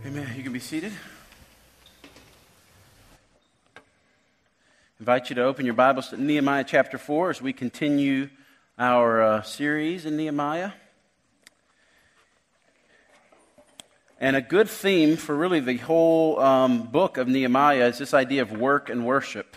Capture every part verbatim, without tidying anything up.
Amen. You can be seated. I invite you to open your Bibles to Nehemiah chapter four as we continue our uh, series in Nehemiah. And a good theme for really the whole um, book of Nehemiah is this idea of work and worship.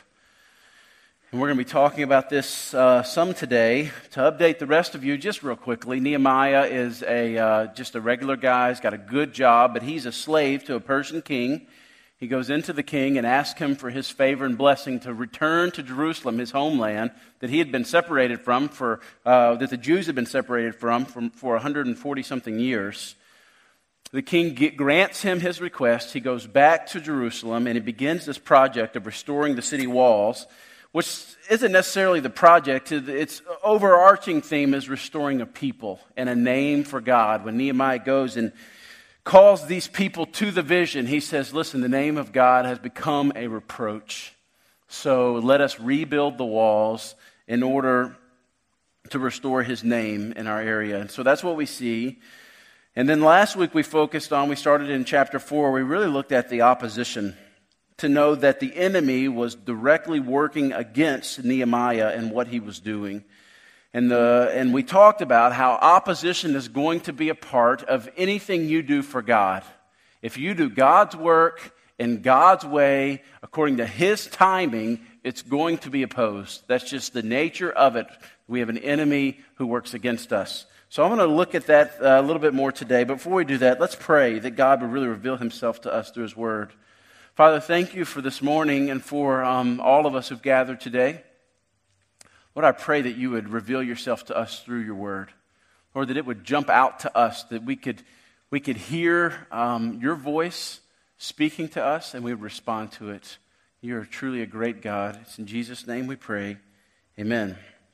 And we're going to be talking about this uh, some today. To update the rest of you just real quickly, Nehemiah is a uh, just a regular guy. He's got a good job, but he's a slave to a Persian king. He goes into the king and asks him for his favor and blessing to return to Jerusalem, his homeland, that he had been separated from, for uh, that the Jews had been separated from, from for one hundred forty something years. The king grants him his request. He goes back to Jerusalem, and he begins this project of restoring the city walls, which isn't necessarily the project. Its overarching theme is restoring a people and a name for God. When Nehemiah goes and calls these people to the vision, he says, listen, the name of God has become a reproach. So let us rebuild the walls in order to restore his name in our area. And so that's what we see. And then last week we focused on, we started in chapter four, we really looked at the opposition, to know that the enemy was directly working against Nehemiah and what he was doing. And the and we talked about how opposition is going to be a part of anything you do for God. If you do God's work in God's way, according to his timing, it's going to be opposed. That's just the nature of it. We have an enemy who works against us. So I'm going to look at that a little bit more today. But before we do that, let's pray that God would really reveal himself to us through his word. Father, thank you for this morning and for um, all of us who've gathered today. Lord, I pray that you would reveal yourself to us through your word. Lord, that it would jump out to us, that we could we could hear um, your voice speaking to us and we would respond to it. You are truly a great God. It's in Jesus' name we pray. Amen.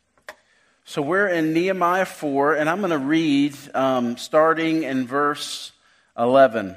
So we're in Nehemiah four, and I'm going to read um, starting in verse eleven.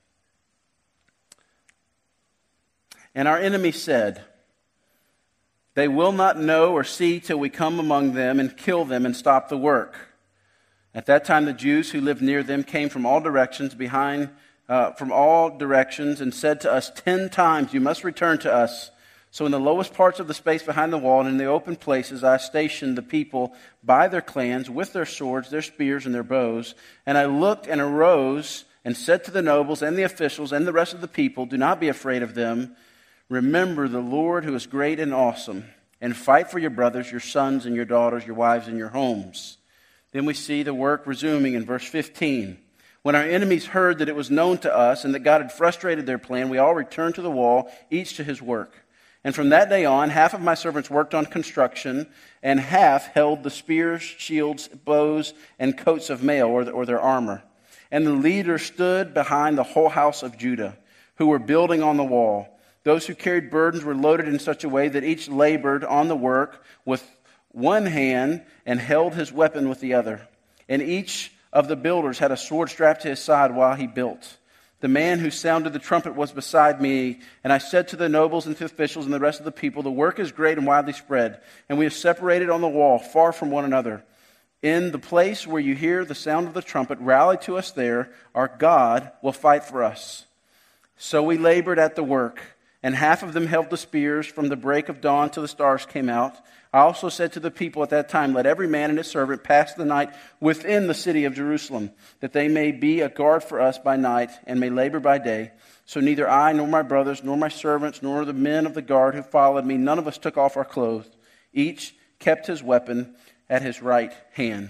And our enemy said, they will not know or see till we come among them and kill them and stop the work. At that time the Jews who lived near them came from all directions behind, uh, from all directions and said to us ten times, you must return to us. So in the lowest parts of the space behind the wall and in the open places I stationed the people by their clans with their swords, their spears, and their bows. And I looked and arose and said to the nobles and the officials and the rest of the people, do not be afraid of them. Remember the Lord who is great and awesome, and fight for your brothers, your sons and your daughters, your wives and your homes. Then we see the work resuming in verse fifteen. When our enemies heard that it was known to us and that God had frustrated their plan, we all returned to the wall, each to his work. And from that day on, half of my servants worked on construction, and half held the spears, shields, bows, and coats of mail, or, the, or their armor. And the leaders stood behind the whole house of Judah, who were building on the wall. Those who carried burdens were loaded in such a way that each labored on the work with one hand and held his weapon with the other. And each of the builders had a sword strapped to his side while he built. The man who sounded the trumpet was beside me, and I said to the nobles and to the officials and the rest of the people, the work is great and widely spread, and we have separated on the wall far from one another. In the place where you hear the sound of the trumpet, rally to us there. Our God will fight for us. So we labored at the work. And half of them held the spears from the break of dawn till the stars came out. I also said to the people at that time, let every man and his servant pass the night within the city of Jerusalem, that they may be a guard for us by night and may labor by day. So neither I nor my brothers nor my servants nor the men of the guard who followed me, none of us took off our clothes. Each kept his weapon at his right hand.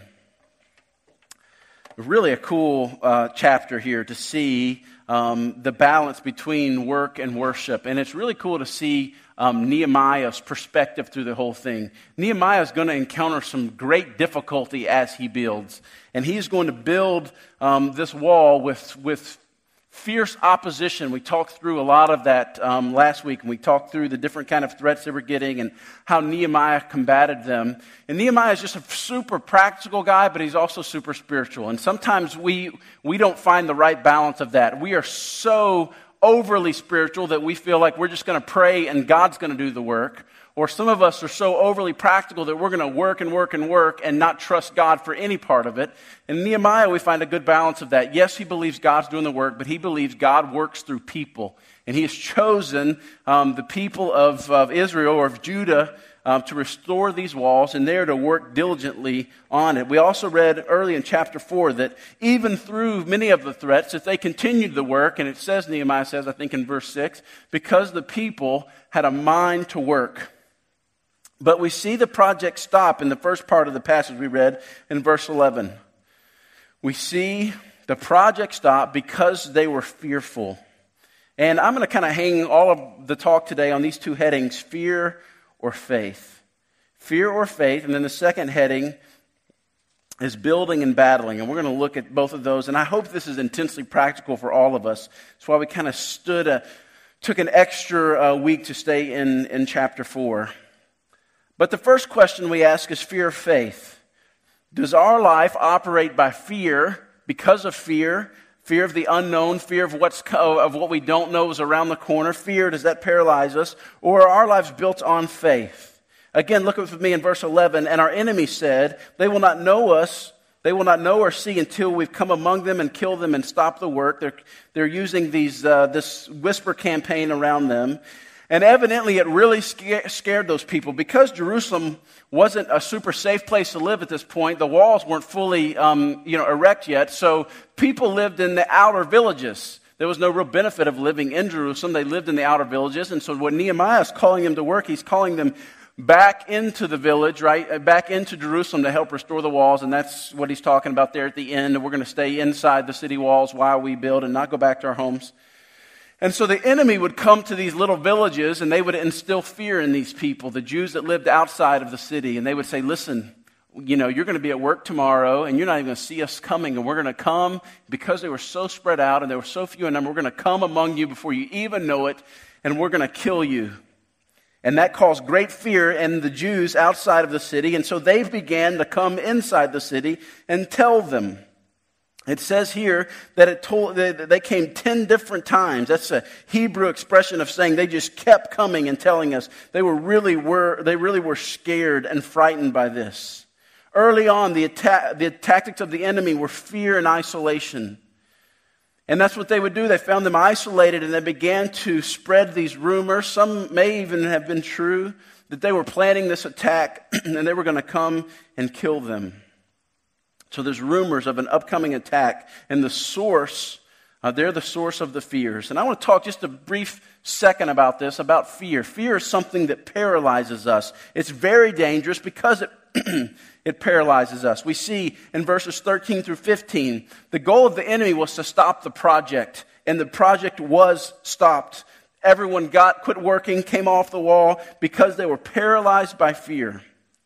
Really a cool uh, chapter here to see um, the balance between work and worship. And it's really cool to see um, Nehemiah's perspective through the whole thing. Nehemiah is going to encounter some great difficulty as he builds. And he's going to build um, this wall with, with fierce opposition. We talked through a lot of that um, last week, and we talked through the different kind of threats they were getting and how Nehemiah combated them. And Nehemiah is just a super practical guy, but he's also super spiritual. And sometimes we we don't find the right balance of that. We are so overly spiritual that we feel like we're just going to pray and God's going to do the work. Or some of us are so overly practical that we're going to work and work and work and not trust God for any part of it. In Nehemiah, we find a good balance of that. Yes, he believes God's doing the work, but he believes God works through people. And he has chosen um, the people of, of Israel or of Judah um, to restore these walls, and they're to work diligently on it. We also read early in chapter four that even through many of the threats, that they continued the work, and it says, Nehemiah says, I think in verse six, because the people had a mind to work. But we see the project stop in the first part of the passage we read in verse eleven. We see the project stop because they were fearful. And I'm going to kind of hang all of the talk today on these two headings, fear or faith. Fear or faith. And then the second heading is building and battling. And we're going to look at both of those. And I hope this is intensely practical for all of us. That's why we kind of stood, a, took an extra uh, week to stay in, in chapter four. But the first question we ask is fear or faith. Does our life operate by fear, because of fear, fear of the unknown, fear of what's of what we don't know is around the corner? Fear, does that paralyze us? Or are our lives built on faith? Again, look with me in verse eleven. And our enemy said, they will not know us, they will not know or see until we've come among them and kill them and stop the work. They're, they're using these uh, this whisper campaign around them. And evidently it really scared those people. Because Jerusalem wasn't a super safe place to live at this point, the walls weren't fully um, you know, erect yet, so people lived in the outer villages. There was no real benefit of living in Jerusalem. They lived in the outer villages. And so when Nehemiah is calling them to work, he's calling them back into the village, right? Back into Jerusalem to help restore the walls. And that's what he's talking about there at the end. We're going to stay inside the city walls while we build and not go back to our homes. And so the enemy would come to these little villages and they would instill fear in these people, the Jews that lived outside of the city. And they would say, listen, you know, you're going to be at work tomorrow and you're not even going to see us coming. And we're going to come, because they were so spread out and they were so few in number, we're going to come among you before you even know it, and we're going to kill you. And that caused great fear in the Jews outside of the city. And so they began to come inside the city and tell them. It says here that it told that they came ten different times. That's a Hebrew expression of saying they just kept coming and telling us. They were really were they really were scared and frightened by this. Early on, the attack, the tactics of the enemy were fear and isolation. And that's what they would do. They found them isolated and they began to spread these rumors. Some may even have been true, that they were planning this attack and they were going to come and kill them. So there's rumors of an upcoming attack, and the source, uh, they're the source of the fears. And I want to talk just a brief second about this, about fear. Fear is something that paralyzes us. It's very dangerous because it it paralyzes us. We see in verses thirteen through fifteen, the goal of the enemy was to stop the project, and the project was stopped. Everyone got quit working, came off the wall because they were paralyzed by fear.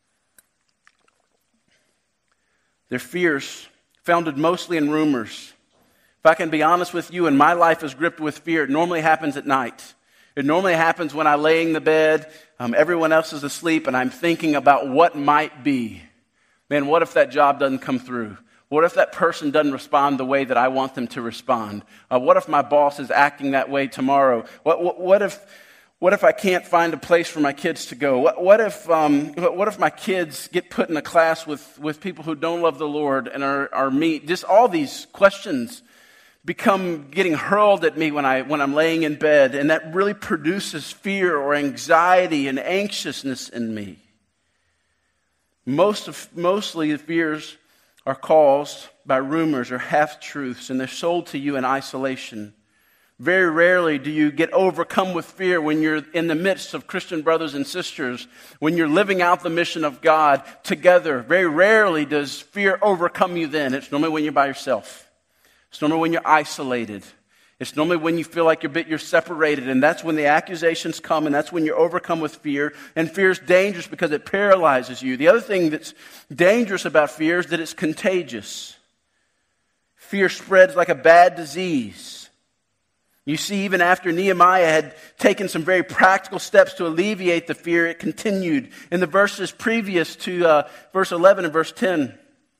Their fears founded mostly in rumors. If I can be honest with you, and my life is gripped with fear, it normally happens at night. It normally happens when I lay in the bed, um, everyone else is asleep, and I'm thinking about what might be. Man, what if that job doesn't come through? What if that person doesn't respond the way that I want them to respond? Uh, what if my boss is acting that way tomorrow? What, what, what if... What if I can't find a place for my kids to go? What, what if um, what if my kids get put in a class with, with people who don't love the Lord and are, are me? Just all these questions become getting hurled at me when, I, when I'm laying in bed, and that really produces fear or anxiety and anxiousness in me. Most of, mostly the fears are caused by rumors or half-truths, and they're sold to you in isolation. Very rarely do you get overcome with fear when you're in the midst of Christian brothers and sisters, when you're living out the mission of God together. Very rarely does fear overcome you then. It's normally when you're by yourself. It's normally when you're isolated. It's normally when you feel like you're, you're separated, and that's when the accusations come, and that's when you're overcome with fear. And fear is dangerous because it paralyzes you. The other thing that's dangerous about fear is that it's contagious. Fear spreads like a bad disease. You see, even after Nehemiah had taken some very practical steps to alleviate the fear, it continued in the verses previous to uh, verse eleven and verse ten.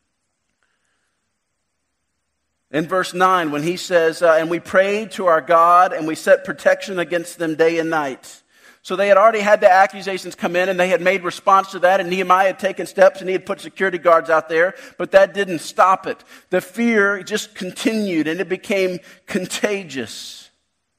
In verse nine, when he says, uh, and we prayed to our God and we set protection against them day and night. So they had already had the accusations come in, and they had made response to that, and Nehemiah had taken steps, and he had put security guards out there, but that didn't stop it. The fear just continued, and it became contagious.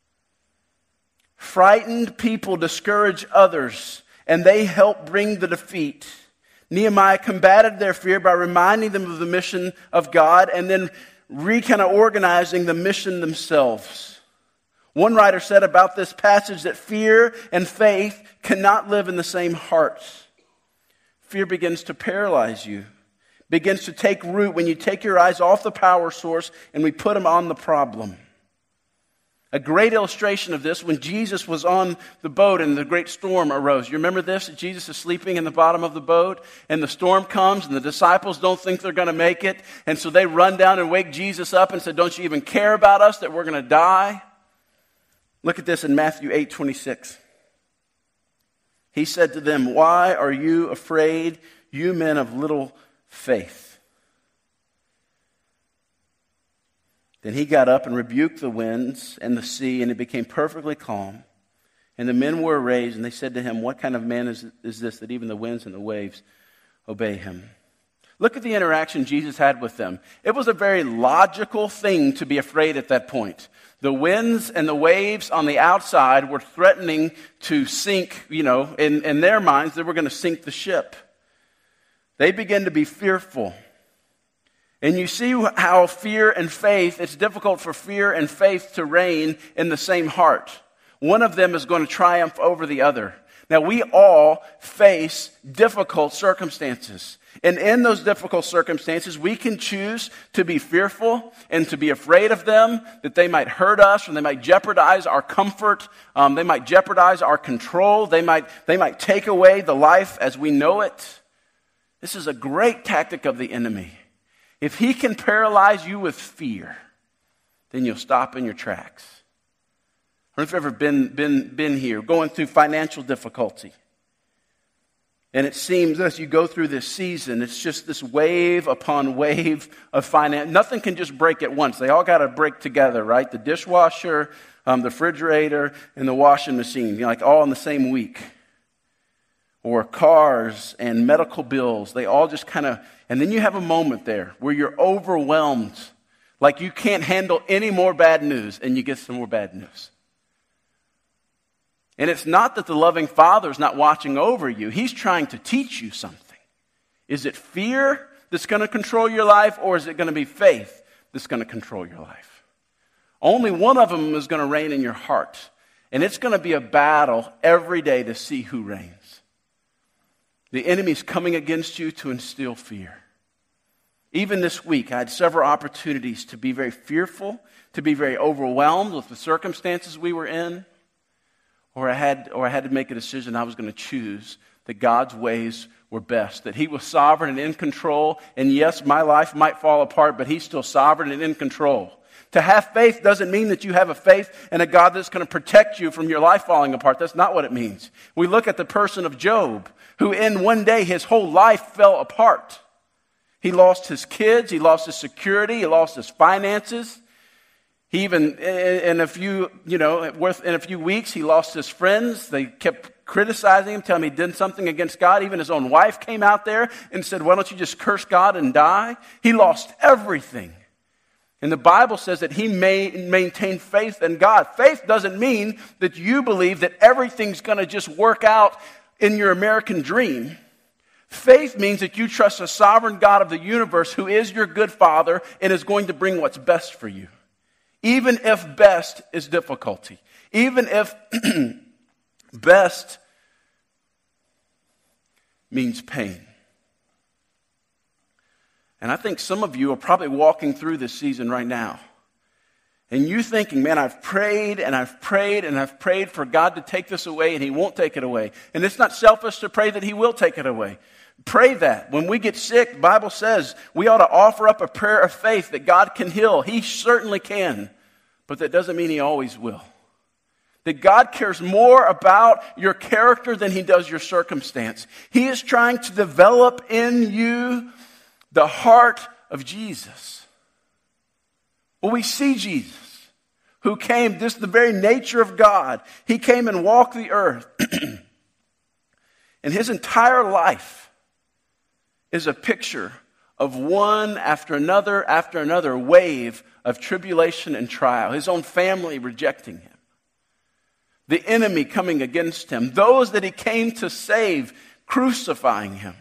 Frightened people discourage others, and they help bring the defeat. Nehemiah combated their fear by reminding them of the mission of God, and then re kind of organizing the mission themselves. One writer said about this passage that fear and faith cannot live in the same heart. Fear begins to paralyze you, begins to take root when you take your eyes off the power source and we put them on the problem. A great illustration of this, when Jesus was on the boat and the great storm arose. You remember this? Jesus is sleeping in the bottom of the boat, and the storm comes, and the disciples don't think they're going to make it, and so they run down and wake Jesus up and say, "Don't you even care about us, that we're going to die?" Look at this in Matthew eight twenty-six. He said to them, "Why are you afraid, you men of little faith?" Then he got up and rebuked the winds and the sea, and it became perfectly calm. And the men were amazed, and they said to him, "What kind of man is, is this that even the winds and the waves obey him?" Look at the interaction Jesus had with them. It was a very logical thing to be afraid at that point. The winds and the waves on the outside were threatening to sink, you know, in, in their minds, they were going to sink the ship. They began to be fearful. And you see how fear and faith, it's difficult for fear and faith to reign in the same heart. One of them is going to triumph over the other. Now, we all face difficult circumstances. And in those difficult circumstances, we can choose to be fearful and to be afraid of them, that they might hurt us, or they might jeopardize our comfort. Um, they might jeopardize our control. They might, they might take away the life as we know it. This is a great tactic of the enemy. If he can paralyze you with fear, then you'll stop in your tracks. I don't know if you've ever been, been, been here, going through financial difficulty. And it seems as you go through this season, it's just this wave upon wave of finance. Nothing can just break at once. They all got to break together, right? The dishwasher, um, the refrigerator, and the washing machine, you know, like all in the same week. Or cars and medical bills. They all just kind of, and then you have a moment there where you're overwhelmed. Like you can't handle any more bad news, and you get some more bad news. And it's not that the loving Father is not watching over you. He's trying to teach you something. Is it fear that's going to control your life, or is it going to be faith that's going to control your life? Only one of them is going to reign in your heart. And it's going to be a battle every day to see who reigns. The enemy's coming against you to instill fear. Even this week, I had several opportunities to be very fearful, to be very overwhelmed with the circumstances we were in. Or I had, or I had to make a decision I was going to choose that God's ways were best, that He was sovereign and in control. And yes, my life might fall apart, but He's still sovereign and in control. To have faith doesn't mean that you have a faith in a God that's going to protect you from your life falling apart. That's not what it means. We look at the person of Job, who in one day his whole life fell apart. He lost his kids, he lost his security, he lost his finances. He even, in a few, you know, in a few weeks, he lost his friends. They kept criticizing him, telling him he did something against God. Even his own wife came out there and said, "Why don't you just curse God and die?" He lost everything. And the Bible says that he may maintain faith in God. Faith doesn't mean that you believe that everything's going to just work out in your American dream. Faith means that you trust a sovereign God of the universe who is your good Father and is going to bring what's best for you. Even if best is difficulty. Even if best means pain. And I think some of you are probably walking through this season right now. And you thinking, man, I've prayed and I've prayed and I've prayed for God to take this away, and He won't take it away. And it's not selfish to pray that He will take it away. Pray that. When we get sick, the Bible says we ought to offer up a prayer of faith that God can heal. He certainly can. But that doesn't mean He always will. That God cares more about your character than He does your circumstance. He is trying to develop in you the heart of Jesus. Well, we see Jesus, who came, this is the very nature of God. He came and walked the earth. And his entire life is a picture of one after another after another wave of tribulation and trial. His own family rejecting him. The enemy coming against him. Those that he came to save crucifying him.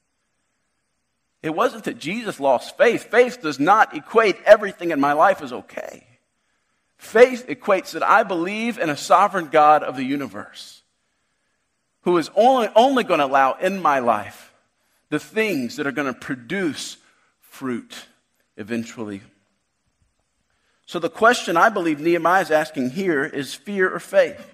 It wasn't that Jesus lost faith. Faith does not equate everything in my life is okay. Faith equates that I believe in a sovereign God of the universe who is only, only going to allow in my life the things that are going to produce fruit eventually. So the question I believe Nehemiah is asking here is fear or faith?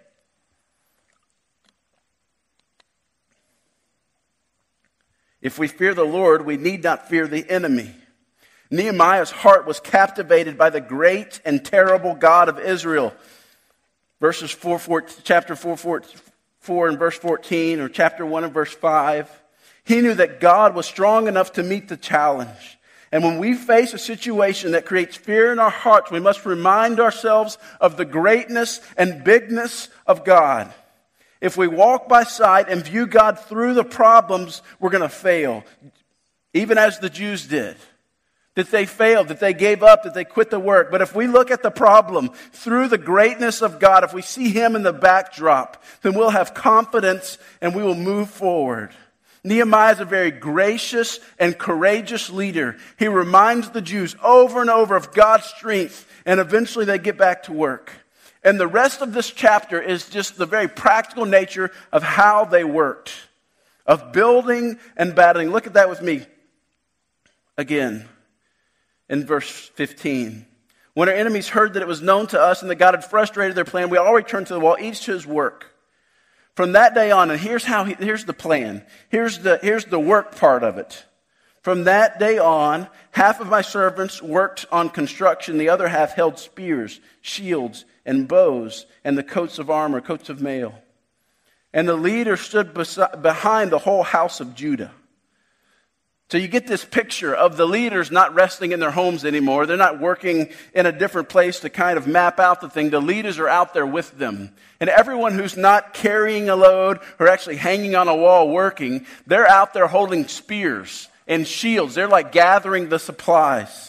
If we fear the Lord, we need not fear the enemy. Nehemiah's heart was captivated by the great and terrible God of Israel. Verses four, four, chapter four, four, four and verse fourteen, or chapter one and verse five. He knew that God was strong enough to meet the challenge. And when we face a situation that creates fear in our hearts, we must remind ourselves of the greatness and bigness of God. If we walk by sight and view God through the problems, we're going to fail. Even as the Jews did. That they failed, that they gave up, that they quit the work. But if we look at the problem through the greatness of God, if we see Him in the backdrop, then we'll have confidence and we will move forward. Nehemiah is a very gracious and courageous leader. He reminds the Jews over and over of God's strength, and eventually they get back to work. And the rest of this chapter is just the very practical nature of how they worked, of building and battling. Look at that with me again in verse fifteen. When our enemies heard that it was known to us and that God had frustrated their plan, we all returned to the wall, each to his work. From that day on, and here's how he, here's the plan. Here's the here's the work part of it. From that day on, half of my servants worked on construction, the other half held spears, shields, and bows, and the coats of armor, coats of mail. And the leader stood besi- behind the whole house of Judah. So you get this picture of the leaders not resting in their homes anymore. They're not working in a different place to kind of map out the thing. The leaders are out there with them. And everyone who's not carrying a load or actually hanging on a wall working, they're out there holding spears and shields. They're like gathering the supplies.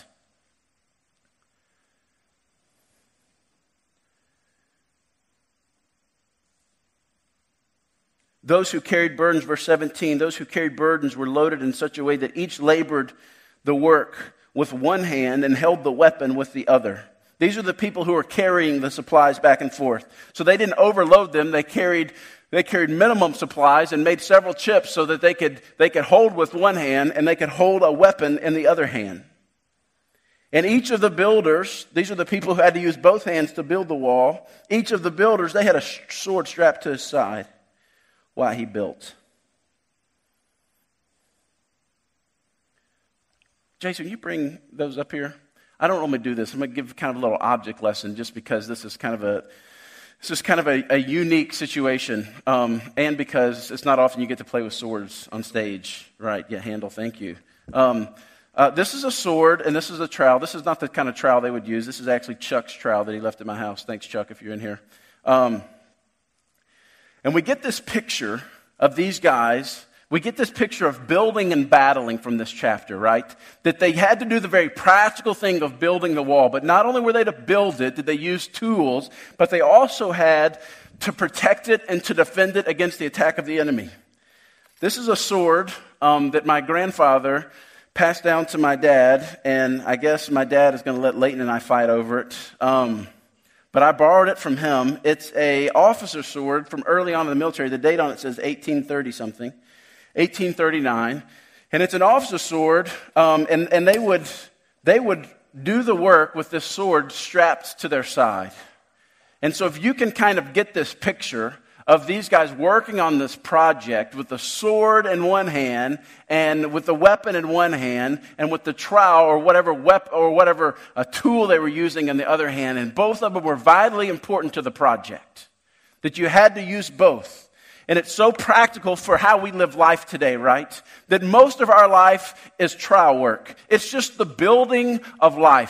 Those who carried burdens, verse seventeen, those who carried burdens were loaded in such a way that each labored the work with one hand and held the weapon with the other. These are the people who are carrying the supplies back and forth. So they didn't overload them. They carried they carried minimum supplies and made several chips so that they could they could hold with one hand and they could hold a weapon in the other hand. And each of the builders, these are the people who had to use both hands to build the wall. Each of the builders, they had a sword strapped to his side. Why he built. Jason, you bring those up here? I don't normally do this. I'm going to give kind of a little object lesson just because this is kind of a this is kind of a, a unique situation, um, and because it's not often you get to play with swords on stage. Right? Yeah, handle. Thank you. Um, uh, this is a sword, and this is a trowel. This is not the kind of trowel they would use. This is actually Chuck's trowel that he left at my house. Thanks, Chuck, if you're in here. Um, And we get this picture of these guys. We get this picture of building and battling from this chapter, right? That they had to do the very practical thing of building the wall. But not only were they to build it, did they use tools, but they also had to protect it and to defend it against the attack of the enemy. This is a sword um, that my grandfather passed down to my dad. And I guess my dad is going to let Leighton and I fight over it. Um But I borrowed it from him. It's a officer sword from early on in the military. The date on it says eighteen thirty something, eighteen thirty-nine, and it's an officer sword. Um, and and they would they would do the work with this sword strapped to their side. And so if you can kind of get this picture of these guys working on this project with the sword in one hand and with the weapon in one hand and with the trowel or whatever weapon or whatever a tool they were using in the other hand, and both of them were vitally important to the project, that you had to use both. And it's so practical for how we live life today, right? That most of our life is trial work. It's just the building of life.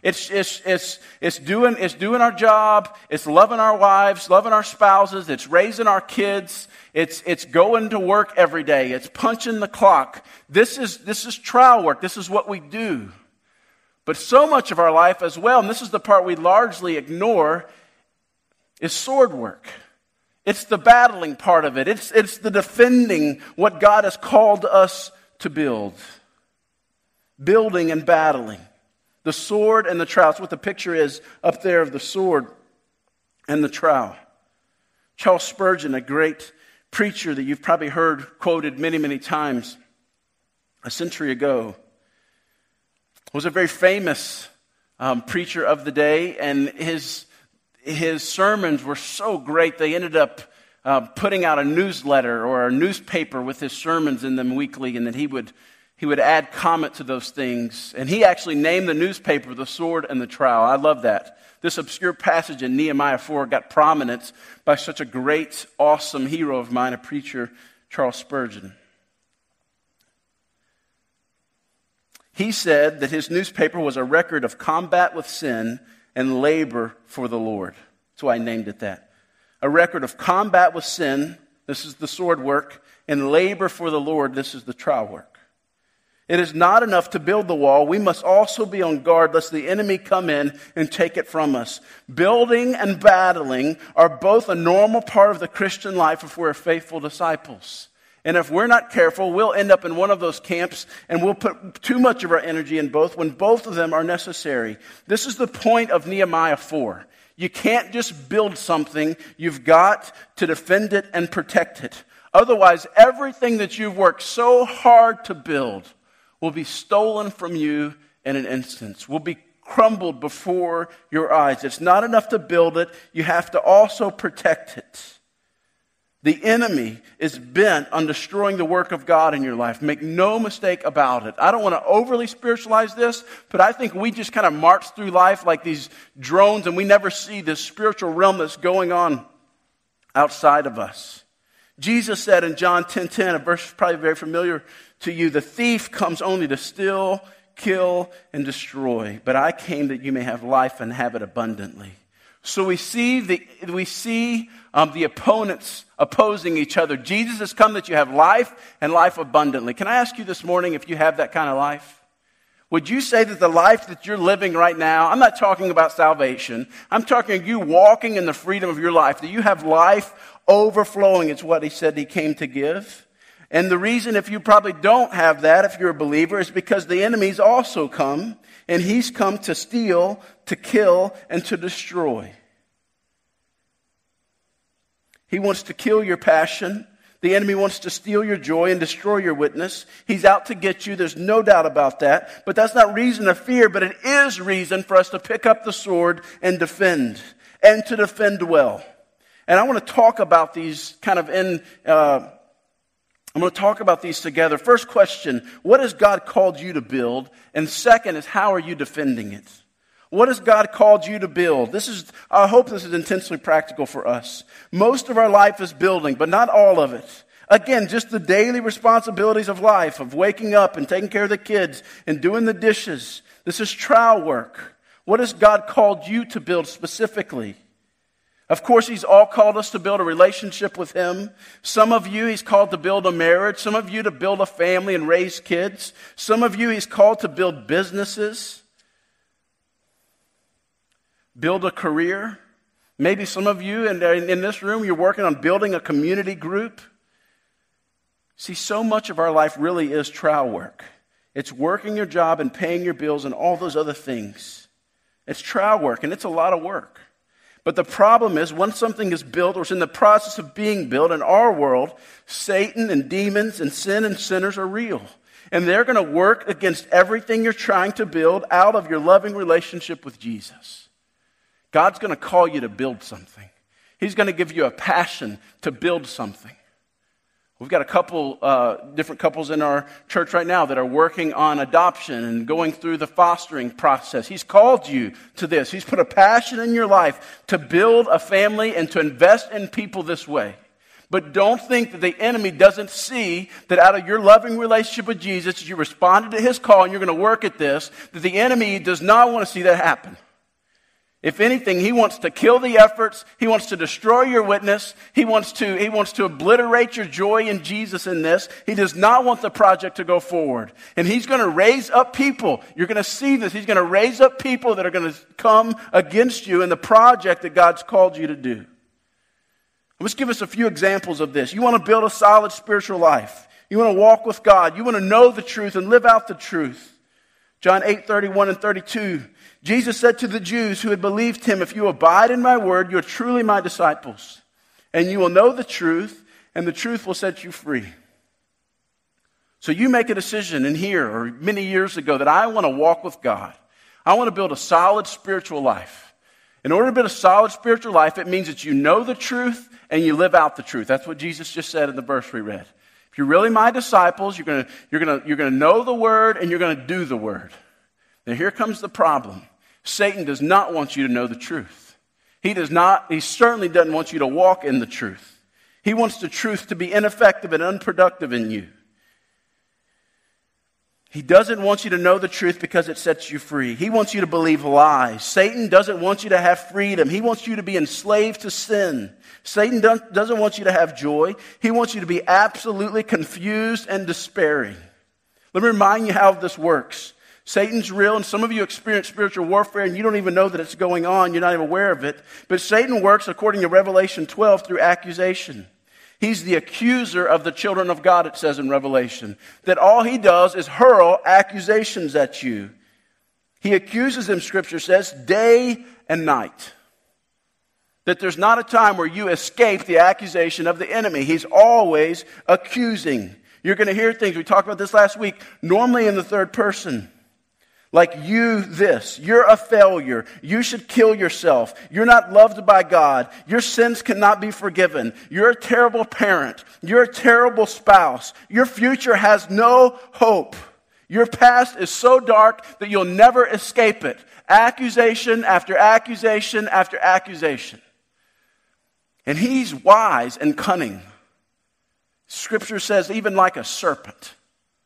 It's, it's, it's, it's, doing, it's doing our job. It's loving our wives, loving our spouses. It's raising our kids. It's, it's going to work every day. It's punching the clock. This is, this is trial work. This is what we do. But so much of our life as well, and this is the part we largely ignore, is sword work. It's the battling part of it. It's, it's the defending what God has called us to build. Building and battling. The sword and the trowel. That's what the picture is up there of the sword and the trowel. Charles Spurgeon, a great preacher that you've probably heard quoted many, many times a century ago, was a very famous um, preacher of the day, and his his sermons were so great they ended up uh, putting out a newsletter or a newspaper with his sermons in them weekly, and then he would he would add comment to those things. And he actually named the newspaper The Sword and the Trowel. I love that. This obscure passage in Nehemiah four got prominence by such a great, awesome hero of mine, a preacher, Charles Spurgeon. He said that his newspaper was a record of combat with sin and labor for the Lord. That's why I named it that. A record of combat with sin, this is the sword work, and labor for the Lord, this is the trowel work. It is not enough to build the wall. We must also be on guard lest the enemy come in and take it from us. Building and battling are both a normal part of the Christian life if we're faithful disciples. And if we're not careful, we'll end up in one of those camps and we'll put too much of our energy in both when both of them are necessary. This is the point of Nehemiah four. You can't just build something. You've got to defend it and protect it. Otherwise, everything that you've worked so hard to build will be stolen from you in an instant, will be crumbled before your eyes. It's not enough to build it. You have to also protect it. The enemy is bent on destroying the work of God in your life. Make no mistake about it. I don't want to overly spiritualize this, but I think we just kind of march through life like these drones and we never see this spiritual realm that's going on outside of us. Jesus said in John ten ten, a verse probably very familiar to you, the thief comes only to steal, kill, and destroy. But I came that you may have life and have it abundantly. So we see the we see um, the opponents opposing each other. Jesus has come that you have life and life abundantly. Can I ask you this morning if you have that kind of life? Would you say that the life that you're living right now, I'm not talking about salvation. I'm talking you walking in the freedom of your life, that you have life overflowing. It's what he said he came to give. And the reason if you probably don't have that, if you're a believer, is because the enemy's also come. And he's come to steal, to kill, and to destroy. He wants to kill your passion. The enemy wants to steal your joy and destroy your witness. He's out to get you. There's no doubt about that. But that's not reason to fear, but it is reason for us to pick up the sword and defend. And to defend well. And I want to talk about these kind of in... Uh, I'm going to talk about these together. First question, what has God called you to build? And second is, how are you defending it? What has God called you to build? This is, I hope this is intensely practical for us. Most of our life is building, but not all of it. Again, just the daily responsibilities of life, of waking up and taking care of the kids and doing the dishes. This is trowel work. What has God called you to build specifically? Of course, he's all called us to build a relationship with him. Some of you, he's called to build a marriage. Some of you to build a family and raise kids. Some of you, he's called to build businesses. Build a career. Maybe some of you in, in this room, you're working on building a community group. See, so much of our life really is trowel work. It's working your job and paying your bills and all those other things. It's trowel work, and it's a lot of work. But the problem is, once something is built or is in the process of being built in our world, Satan and demons and sin and sinners are real. And they're going to work against everything you're trying to build out of your loving relationship with Jesus. God's going to call you to build something. He's going to give you a passion to build something. We've got a couple, uh, different couples in our church right now that are working on adoption and going through the fostering process. He's called you to this. He's put a passion in your life to build a family and to invest in people this way. But don't think that the enemy doesn't see that out of your loving relationship with Jesus, as you responded to his call and you're going to work at this, that the enemy does not want to see that happen. If anything, he wants to kill the efforts. He wants to destroy your witness. He wants to, he wants to obliterate your joy in Jesus in this. He does not want the project to go forward. And he's going to raise up people. You're going to see this. He's going to raise up people that are going to come against you in the project that God's called you to do. Let's give us a few examples of this. You want to build a solid spiritual life. You want to walk with God. You want to know the truth and live out the truth. John eight, thirty-one and thirty-two. Jesus said to the Jews who had believed him, if you abide in my word, you are truly my disciples. And you will know the truth, and the truth will set you free. So you make a decision in here or many years ago that I want to walk with God. I want to build a solid spiritual life. In order to build a solid spiritual life, it means that you know the truth and you live out the truth. That's what Jesus just said in the verse we read. If you're really my disciples, you're going to, you're going to, you're going to know the word and you're going to do the word. Now here comes the problem. Satan does not want you to know the truth. He does not, he certainly doesn't want you to walk in the truth. He wants the truth to be ineffective and unproductive in you. He doesn't want you to know the truth because it sets you free. He wants you to believe lies. Satan doesn't want you to have freedom. He wants you to be enslaved to sin. Satan doesn't want you to have joy. He wants you to be absolutely confused and despairing. Let me remind you how this works. Satan's real, and some of you experience spiritual warfare and you don't even know that it's going on. You're not even aware of it. But Satan works, according to Revelation twelve, through accusation. He's the accuser of the children of God, it says in Revelation. That all he does is hurl accusations at you. He accuses them, Scripture says, day and night. That there's not a time where you escape the accusation of the enemy. He's always accusing. You're going to hear things, we talked about this last week, normally in the third person. Like you this, you're a failure. You should kill yourself. You're not loved by God. Your sins cannot be forgiven. You're a terrible parent. You're a terrible spouse. Your future has no hope. Your past is so dark that you'll never escape it. Accusation after accusation after accusation. And he's wise and cunning. Scripture says even like a serpent.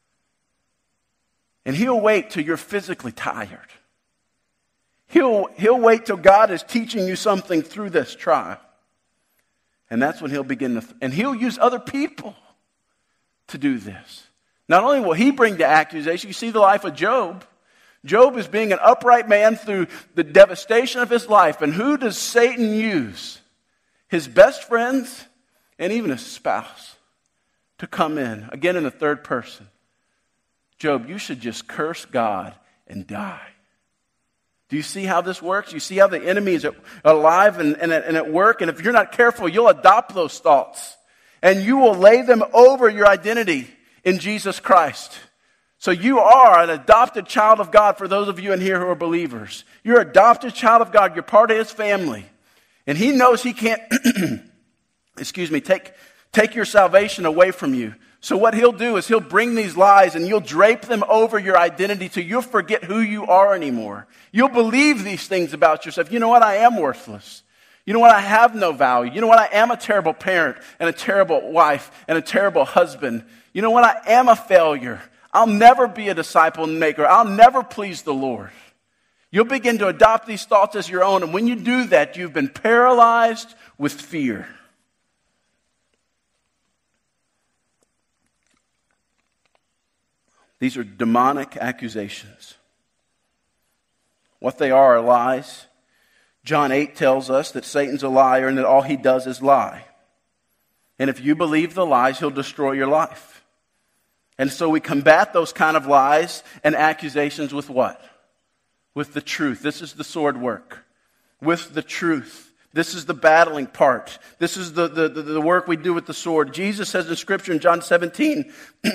And he'll wait till you're physically tired. He'll, he'll wait till God is teaching you something through this trial. And that's when he'll begin to, th- and he'll use other people to do this. Not only will he bring the accusation, you see the life of Job. Job is being an upright man through the devastation of his life. And who does Satan use? His best friends and even his spouse to come in, again in the third person. Job, you should just curse God and die. Do you see how this works? You see how the enemy is alive and, and, and at work? And if you're not careful, you'll adopt those thoughts. And you will lay them over your identity in Jesus Christ. So you are an adopted child of God for those of you in here who are believers. You're an adopted child of God. You're part of his family. And he knows he can't, excuse me, take, take your salvation away from you. So what he'll do is he'll bring these lies and you'll drape them over your identity till you'll forget who you are anymore. You'll believe these things about yourself. You know what? I am worthless. You know what? I have no value. You know what? I am a terrible parent and a terrible wife and a terrible husband. You know what? I am a failure. I'll never be a disciple maker. I'll never please the Lord. You'll begin to adopt these thoughts as your own. And when you do that, you've been paralyzed with fear. These are demonic accusations. What they are are lies. John eight tells us that Satan's a liar and that all he does is lie. And if you believe the lies, he'll destroy your life. And so we combat those kind of lies and accusations with what? With the truth. This is the sword work. With the truth. This is the battling part. This is the, the, the, the work we do with the sword. Jesus says in Scripture in John seventeen,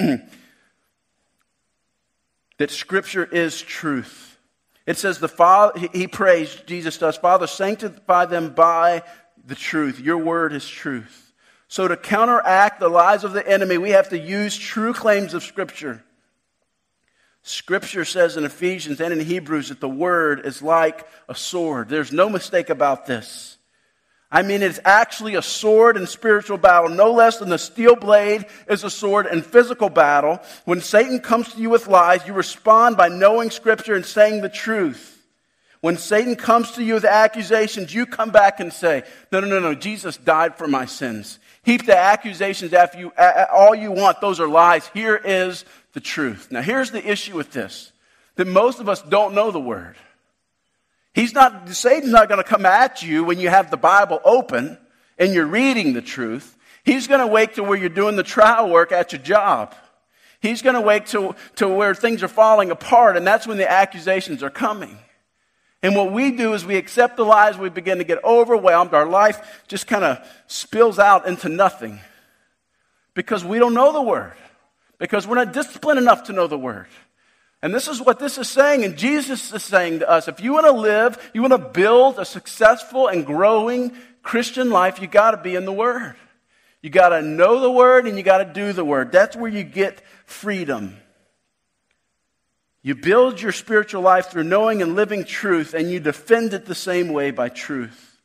that Scripture is truth. It says the Father, he prays, Jesus does, Father, sanctify them by the truth. Your word is truth. So to counteract the lies of the enemy, we have to use true claims of Scripture. Scripture says in Ephesians and in Hebrews that the word is like a sword. There's no mistake about this. I mean, it's actually a sword in spiritual battle. No less than the steel blade is a sword in physical battle. When Satan comes to you with lies, you respond by knowing Scripture and saying the truth. When Satan comes to you with accusations, you come back and say, no, no, no, no, Jesus died for my sins. Heap the accusations after you, all you want. Those are lies. Here is the truth. Now, here's the issue with this, that most of us don't know the Word. He's not, Satan's not going to come at you when you have the Bible open and you're reading the truth. He's going to wait till where you're doing the trial work at your job. He's going to wait till, till where things are falling apart, and that's when the accusations are coming. And what we do is we accept the lies, we begin to get overwhelmed, our life just kind of spills out into nothing because we don't know the Word, because we're not disciplined enough to know the Word. And this is what this is saying, and Jesus is saying to us, if you want to live, you want to build a successful and growing Christian life, you got to be in the Word. You got to know the Word and you got to do the Word. That's where you get freedom. You build your spiritual life through knowing and living truth, and you defend it the same way by truth.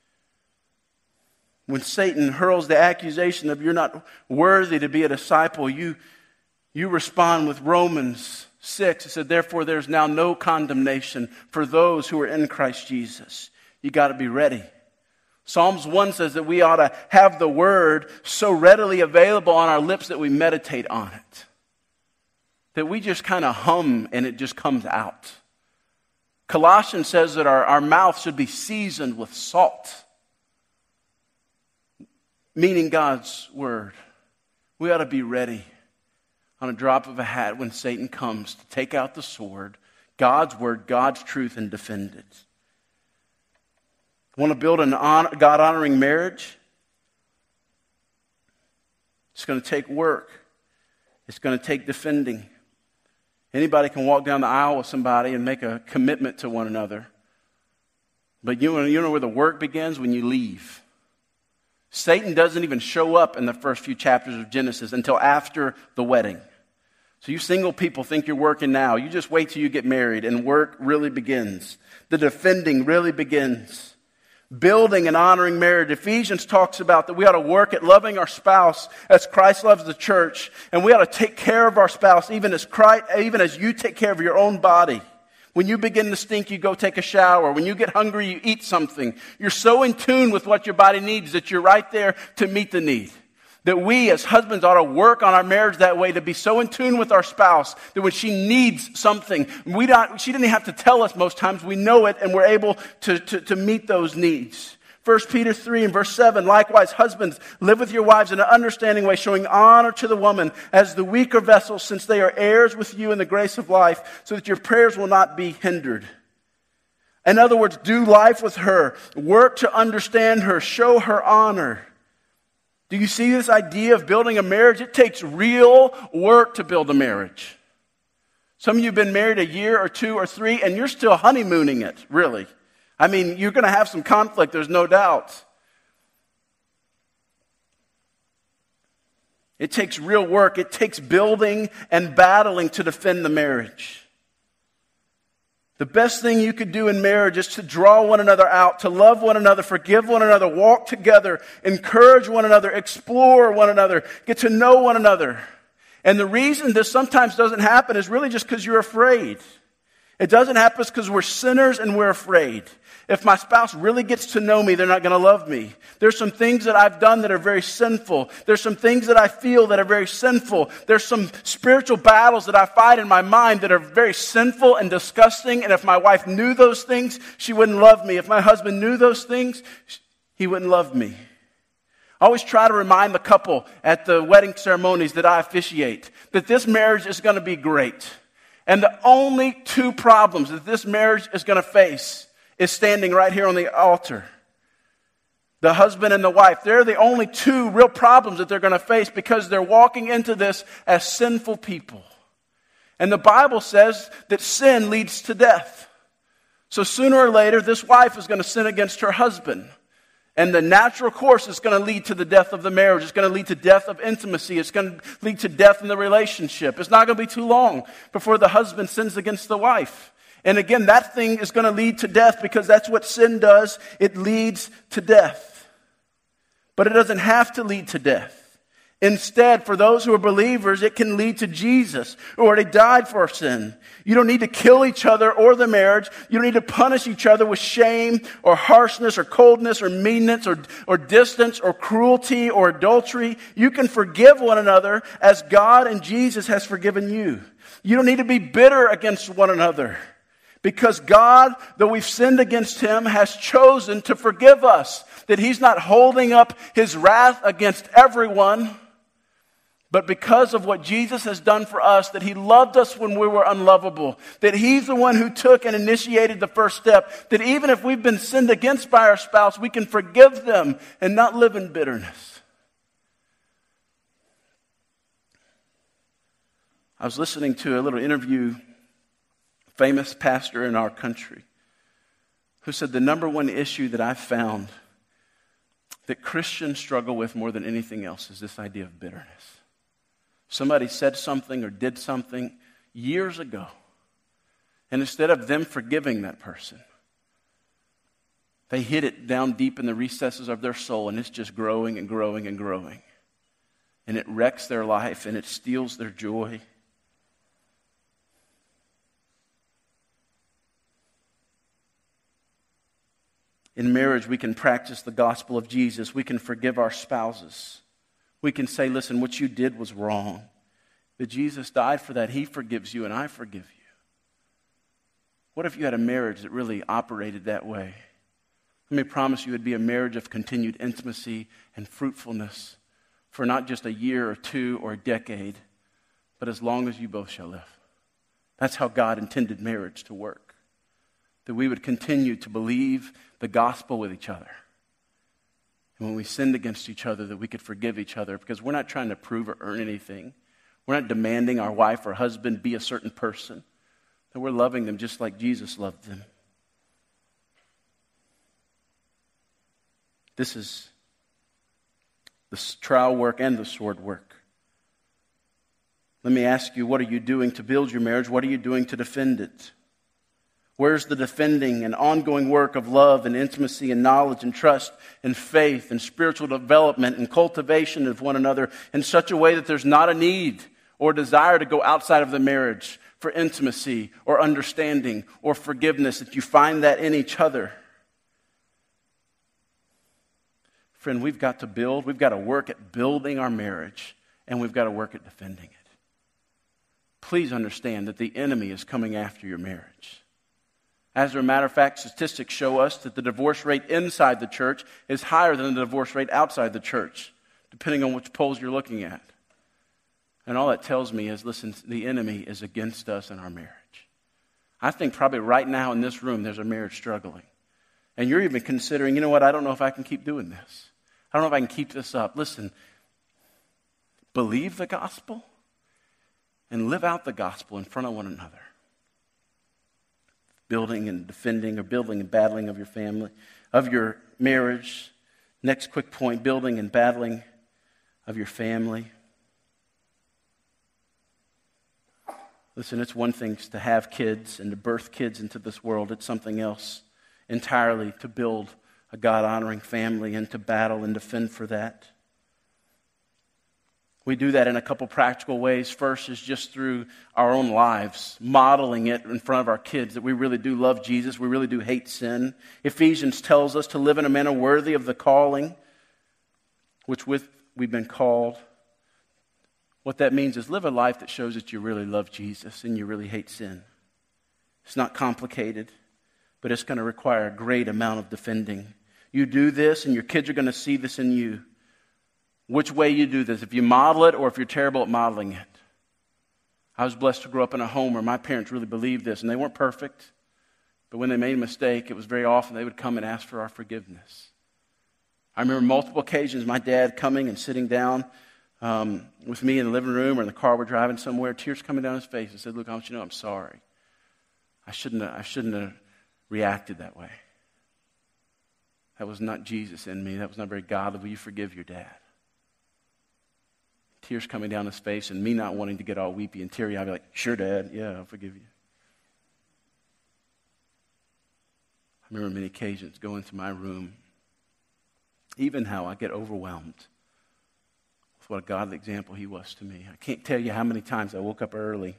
When Satan hurls the accusation of you're not worthy to be a disciple, you, you respond with Romans six. It said, therefore there's now no condemnation for those who are in Christ Jesus. You got to be ready. Psalms one says that we ought to have the Word so readily available on our lips that we meditate on it. That we just kind of hum and it just comes out. Colossians says that our, our mouth should be seasoned with salt. Meaning God's Word. We ought to be ready on a drop of a hat when Satan comes to take out the sword, God's Word, God's truth, and defend it. Want to build an honor, God-honoring marriage? It's going to take work. It's going to take defending. Anybody can walk down the aisle with somebody and make a commitment to one another. But you know, you know where the work begins? When you leave. Satan doesn't even show up in the first few chapters of Genesis until after the wedding. So you single people think you're working now. You just wait till you get married and work really begins. The defending really begins. Building and honoring marriage. Ephesians talks about that we ought to work at loving our spouse as Christ loves the church. And we ought to take care of our spouse even as Christ, even as you take care of your own body. When you begin to stink, you go take a shower. When you get hungry, you eat something. You're so in tune with what your body needs that you're right there to meet the need. That we as husbands ought to work on our marriage that way, to be so in tune with our spouse that when she needs something, we don't, she didn't have to tell us most times. We know it and we're able to, to, to meet those needs. First Peter three and verse seven, likewise, husbands, live with your wives in an understanding way, showing honor to the woman as the weaker vessel, since they are heirs with you in the grace of life, so that your prayers will not be hindered. In other words, do life with her. Work to understand her. Show her honor. Do you see this idea of building a marriage? It takes real work to build a marriage. Some of you have been married a year or two or three, and you're still honeymooning it, really. I mean, you're going to have some conflict, there's no doubt. It takes real work. It takes building and battling to defend the marriage. The best thing you could do in marriage is to draw one another out, to love one another, forgive one another, walk together, encourage one another, explore one another, get to know one another. And the reason this sometimes doesn't happen is really just because you're afraid. It doesn't happen because we're sinners and we're afraid. If my spouse really gets to know me, they're not going to love me. There's some things that I've done that are very sinful. There's some things that I feel that are very sinful. There's some spiritual battles that I fight in my mind that are very sinful and disgusting. And if my wife knew those things, she wouldn't love me. If my husband knew those things, he wouldn't love me. I always try to remind the couple at the wedding ceremonies that I officiate that this marriage is going to be great. And the only two problems that this marriage is going to face is standing right here on the altar. The husband and the wife, they're the only two real problems that they're going to face because they're walking into this as sinful people. And the Bible says that sin leads to death. So sooner or later, this wife is going to sin against her husband. And the natural course is going to lead to the death of the marriage. It's going to lead to death of intimacy. It's going to lead to death in the relationship. It's not going to be too long before the husband sins against the wife. And again, that thing is going to lead to death because that's what sin does. It leads to death. But it doesn't have to lead to death. Instead, for those who are believers, it can lead to Jesus, who already died for our sin. You don't need to kill each other or the marriage. You don't need to punish each other with shame or harshness or coldness or meanness or, or distance or cruelty or adultery. You can forgive one another as God and Jesus has forgiven you. You don't need to be bitter against one another, because God, though we've sinned against Him, has chosen to forgive us. That He's not holding up His wrath against everyone, but because of what Jesus has done for us, that He loved us when we were unlovable, that He's the one who took and initiated the first step, that even if we've been sinned against by our spouse, we can forgive them and not live in bitterness. I was listening to a little interview, famous pastor in our country, who said the number one issue that I've found that Christians struggle with more than anything else is this idea of bitterness. Somebody said something or did something years ago, and instead of them forgiving that person, they hid it down deep in the recesses of their soul, and it's just growing and growing and growing. And it wrecks their life, and it steals their joy. In marriage, we can practice the gospel of Jesus. We can forgive our spouses. We can say, listen, what you did was wrong. But Jesus died for that. He forgives you and I forgive you. What if you had a marriage that really operated that way? Let me promise you it would be a marriage of continued intimacy and fruitfulness for not just a year or two or a decade, but as long as you both shall live. That's how God intended marriage to work. That we would continue to believe the gospel with each other. And when we sinned against each other, that we could forgive each other, because we're not trying to prove or earn anything. We're not demanding our wife or husband be a certain person. That we're loving them just like Jesus loved them. This is the trial work and the sword work. Let me ask you, what are you doing to build your marriage? What are you doing to defend it? Where's the defending and ongoing work of love and intimacy and knowledge and trust and faith and spiritual development and cultivation of one another in such a way that there's not a need or desire to go outside of the marriage for intimacy or understanding or forgiveness, that you find that in each other? Friend, we've got to build, we've got to work at building our marriage, and we've got to work at defending it. Please understand that the enemy is coming after your marriage. As a matter of fact, statistics show us that the divorce rate inside the church is higher than the divorce rate outside the church, depending on which polls you're looking at. And all that tells me is, listen, the enemy is against us in our marriage. I think probably right now in this room there's a marriage struggling. And you're even considering, you know what, I don't know if I can keep doing this. I don't know if I can keep this up. Listen, believe the gospel and live out the gospel in front of one another. Building and defending, or building and battling of your family, of your marriage. Next quick point, building and battling of your family. Listen, it's one thing to have kids and to birth kids into this world. It's something else entirely to build a God-honoring family and to battle and defend for that. We do that in a couple practical ways. First is just through our own lives, modeling it in front of our kids, that we really do love Jesus, we really do hate sin. Ephesians tells us to live in a manner worthy of the calling which with we've been called. What that means is live a life that shows that you really love Jesus and you really hate sin. It's not complicated, but it's going to require a great amount of defending. You do this and your kids are going to see this in you. Which way you do this, if you model it or if you're terrible at modeling it. I was blessed to grow up in a home where my parents really believed this, and they weren't perfect, but when they made a mistake, it was very often they would come and ask for our forgiveness. I remember multiple occasions my dad coming and sitting down um, with me in the living room or in the car we're driving somewhere, tears coming down his face, and said, "Look, I want you to know I'm sorry. I shouldn't have, I shouldn't have reacted that way. That was not Jesus in me. That was not very godly. Will you forgive your dad?" Tears coming down his face and me not wanting to get all weepy and teary. I'd be like, "Sure, Dad. Yeah, I'll forgive you." I remember many occasions going to my room even how I get overwhelmed with what a godly example he was to me. I can't tell you how many times I woke up early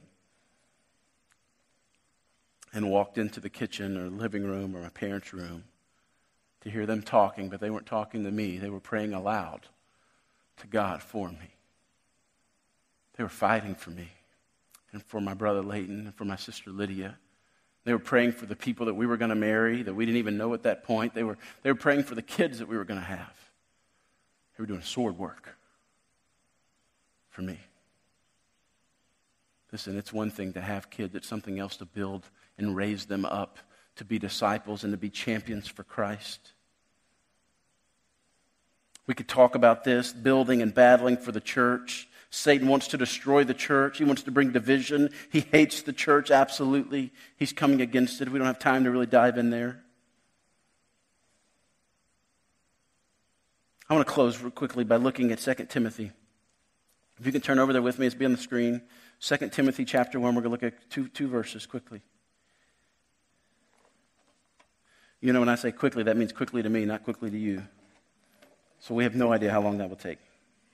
and walked into the kitchen or living room or my parents' room to hear them talking, but they weren't talking to me. They were praying aloud to God for me. They were fighting for me and for my brother Leighton and for my sister Lydia. They were praying for the people that we were going to marry that we didn't even know at that point. They were, they were praying for the kids that we were going to have. They were doing sword work for me. Listen, it's one thing to have kids. It's something else to build and raise them up to be disciples and to be champions for Christ. We could talk about this, building and battling for the church. Satan wants to destroy the church. He wants to bring division. He hates the church, absolutely. He's coming against it. We don't have time to really dive in there. I want to close real quickly by looking at Second Timothy. If you can turn over there with me, it's be on the screen. Second Timothy chapter one, we're going to look at two, two verses quickly. You know, when I say quickly, that means quickly to me, not quickly to you. So we have no idea how long that will take.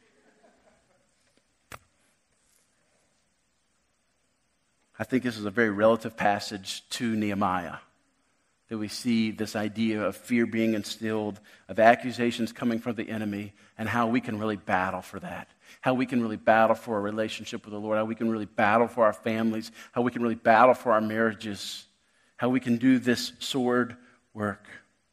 I think this is a very relative passage to Nehemiah, that we see this idea of fear being instilled, of accusations coming from the enemy, and how we can really battle for that. How we can really battle for a relationship with the Lord, how we can really battle for our families, how we can really battle for our marriages, how we can do this sword work.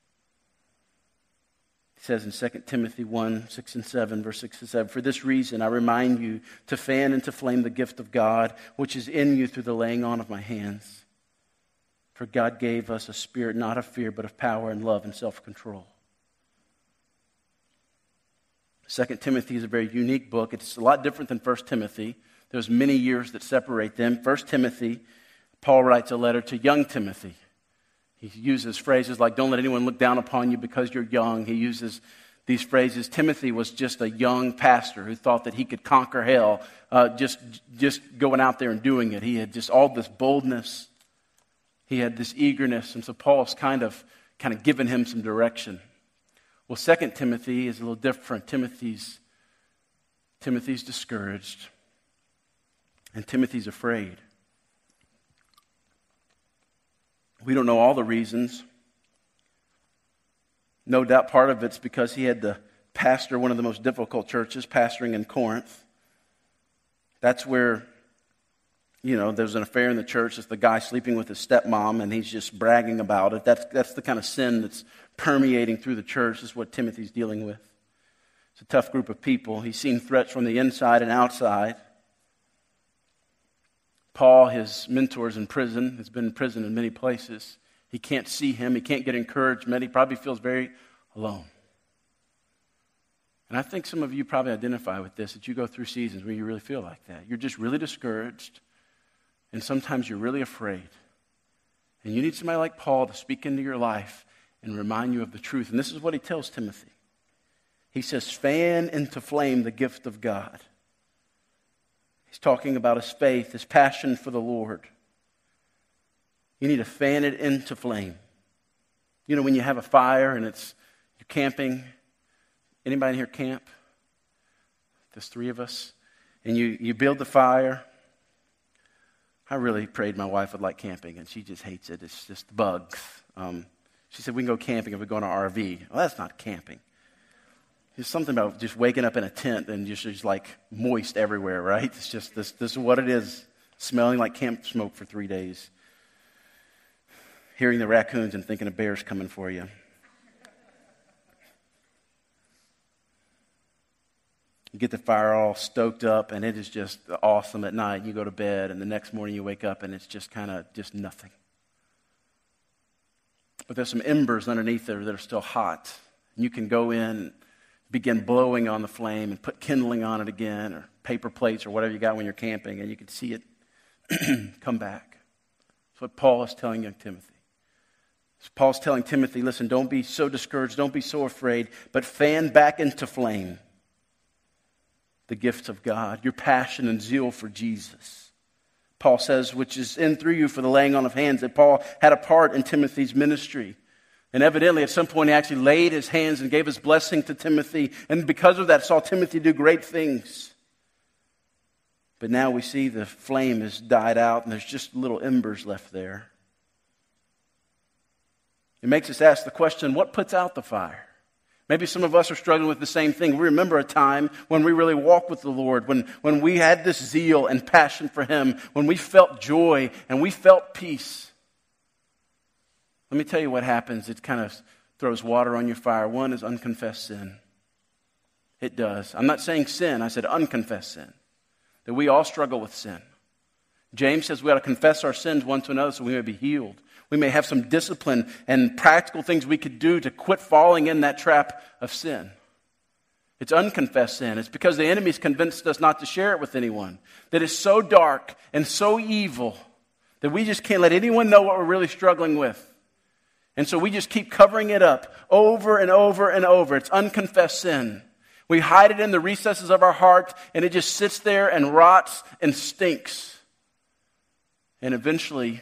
It says in Second Timothy one, six and seven, verse six and seven, "For this reason I remind you to fan into flame the gift of God, which is in you through the laying on of my hands. For God gave us a spirit not of fear, but of power and love and self-control." Second Timothy is a very unique book. It's a lot different than First Timothy. There's many years that separate them. First Timothy, Paul writes a letter to young Timothy. He uses phrases like, don't let anyone look down upon you because you're young. He uses these phrases. Timothy was just a young pastor who thought that he could conquer hell uh, just, just going out there and doing it. He had just all this boldness. He had this eagerness. And so Paul's kind of, kind of given him some direction. Well, Second Timothy is a little different. Timothy's, Timothy's discouraged. And Timothy's afraid. We don't know all the reasons. No doubt part of it's because he had to pastor one of the most difficult churches, pastoring in Corinth. That's where, you know, there's an affair in the church. It's the guy sleeping with his stepmom, and he's just bragging about it. That's, that's the kind of sin that's permeating through the church. This is what Timothy's dealing with. It's a tough group of people. He's seen threats from the inside and outside. Paul, his mentor, is in prison. He's been in prison in many places. He can't see him. He can't get encouragement. He probably feels very alone. And I think some of you probably identify with this, that you go through seasons where you really feel like that. You're just really discouraged, and sometimes you're really afraid. And you need somebody like Paul to speak into your life and remind you of the truth. And this is what he tells Timothy. He says, fan into flame the gift of God. He's talking about his faith, his passion for the Lord. You need to fan it into flame. You know, when you have a fire and it's you're camping. Anybody here camp? There's three of us. And you, you build the fire. I really prayed my wife would like camping, and she just hates it. It's just bugs. Um, she said, we can go camping if we go in an R V. Well, that's not camping. There's something about just waking up in a tent and just, just like moist everywhere, right? It's just this, this is what it is. Smelling like camp smoke for three days. Hearing the raccoons and thinking of bears coming for you. You get the fire all stoked up, and it is just awesome at night. You go to bed, and the next morning you wake up, and it's just kind of just nothing. But there's some embers underneath there that are still hot. And you can go in and begin blowing on the flame and put kindling on it again, or paper plates or whatever you got when you're camping, and you can see it come back. That's what Paul is telling young Timothy. So Paul's telling Timothy, listen, don't be so discouraged, don't be so afraid, but fan back into flame the gifts of God, your passion and zeal for Jesus. Paul says, which is in through you for the laying on of hands, that Paul had a part in Timothy's ministry. And evidently, at some point, he actually laid his hands and gave his blessing to Timothy. And because of that, saw Timothy do great things. But now we see the flame has died out and there's just little embers left there. It makes us ask the question, what puts out the fire? Maybe some of us are struggling with the same thing. We remember a time when we really walked with the Lord, when, when we had this zeal and passion for Him, when we felt joy and we felt peace. Let me tell you what happens. It kind of throws water on your fire. One is unconfessed sin. It does. I'm not saying sin. I said unconfessed sin. That we all struggle with sin. James says we ought to confess our sins one to another so we may be healed. We may have some discipline and practical things we could do to quit falling in that trap of sin. It's unconfessed sin. It's because the enemy's convinced us not to share it with anyone. That it's so dark and so evil that we just can't let anyone know what we're really struggling with. And so we just keep covering it up over and over and over. It's unconfessed sin. We hide it in the recesses of our heart, and it just sits there and rots and stinks. And eventually,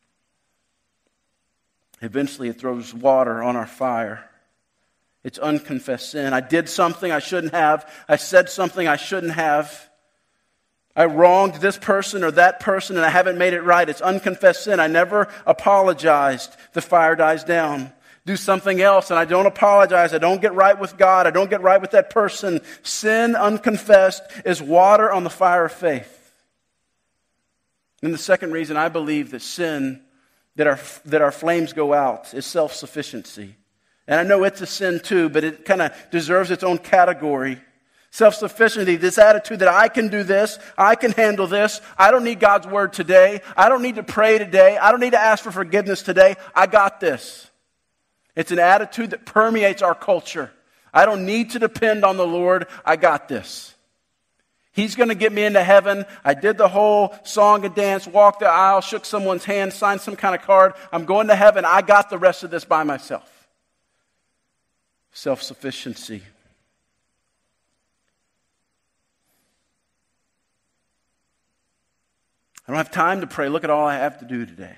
eventually it throws water on our fire. It's unconfessed sin. I did something I shouldn't have. I said something I shouldn't have. I wronged this person or that person, and I haven't made it right. It's unconfessed sin. I never apologized. The fire dies down. Do something else, and I don't apologize. I don't get right with God. I don't get right with that person. Sin unconfessed is water on the fire of faith. And the second reason I believe that sin, that our, that our flames go out, is self-sufficiency. And I know it's a sin too, but it kind of deserves its own category. Self-sufficiency, this attitude that I can do this, I can handle this, I don't need God's word today, I don't need to pray today, I don't need to ask for forgiveness today, I got this. It's an attitude that permeates our culture. I don't need to depend on the Lord. I got this. He's going to get me into heaven. I did the whole song and dance, walked the aisle, shook someone's hand, signed some kind of card. I'm going to heaven. I got the rest of this by myself. Self-sufficiency. I don't have time to pray. Look at all I have to do today.